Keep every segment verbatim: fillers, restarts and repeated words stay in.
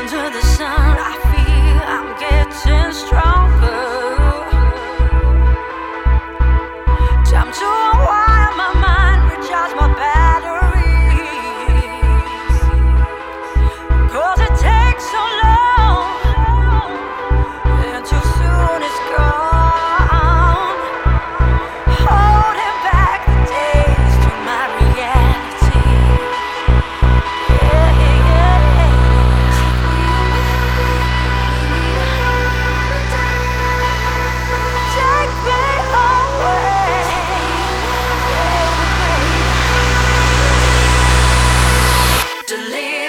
Under the sun, I feel I'm getting stronger. Time to unwind my mind, recharge my batteries. 'Cause it takes so long, and too soon it's gone. Holding back the days to my reality. Yeah, yeah, yeah, yeah. Take me away.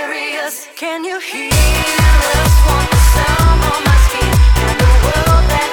Delirious, can you hear us? Want the sound on my skin and the world that